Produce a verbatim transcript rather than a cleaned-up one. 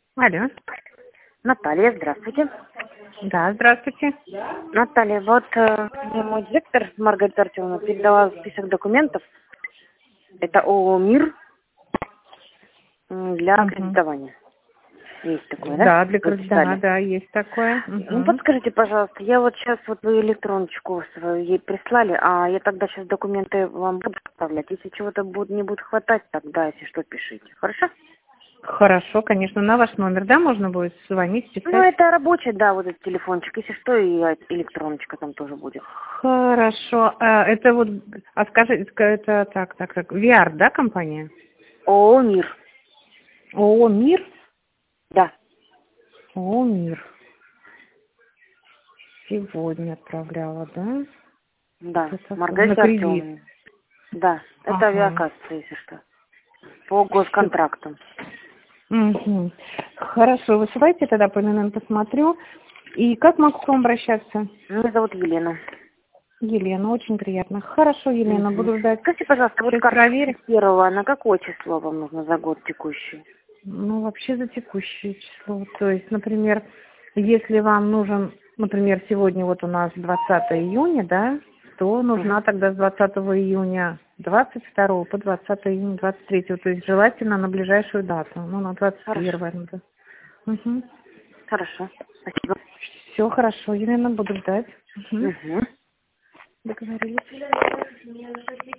Алло. Наталья, здравствуйте. Да, здравствуйте. Наталья, вот э, мне мой директор Маргарита Артемовна передала список документов. Это ООО «Мир» м, для Мгм. кредитования. Есть такое, да? Да, для Вы кред- да, писали. да, есть такое. Ну, Мгм. подскажите, пожалуйста, я вот сейчас вот вы электроночку свою ей прислали, а я тогда сейчас документы вам буду отправлять. Если чего-то будет, не будет хватать, тогда, если что, пишите. Хорошо? Хорошо, конечно, на ваш номер, да, можно будет звонить, Ну, писать? это рабочий, да, вот этот телефончик. Если что, и электроночка там тоже будет. Хорошо. А, это вот, а скажите, это так, так, так, ви ар, да, компания? ООО «Мир». ООО «Мир»? Да. ООО «Мир». Сегодня отправляла, да? Да, Это такое, на Маргарита кредит. Артемовна. Да, это Ага. авиакасса, если что. По Всё. госконтрактам. Мгм. Хорошо, высылайте тогда, по номерам посмотрю. И как могу к вам обращаться? Меня зовут Елена. Елена, очень приятно. Хорошо, Елена, Мгм. буду ждать. Скажите, пожалуйста, вот Сейчас карточка проверю. с первого, на какое число вам нужно за год текущий? Ну, вообще за текущее число. То есть, например, если вам нужен, например, сегодня вот у нас двадцатое июня, да, то нужна Угу. тогда с двадцатого июня двадцать второго по двадцатое июня двадцать третьего. То есть желательно на ближайшую дату, ну, на двадцать Хорошо. первое. Да. Угу. Хорошо. Спасибо. Все хорошо, Елена, буду ждать. Угу. Угу. Договорились.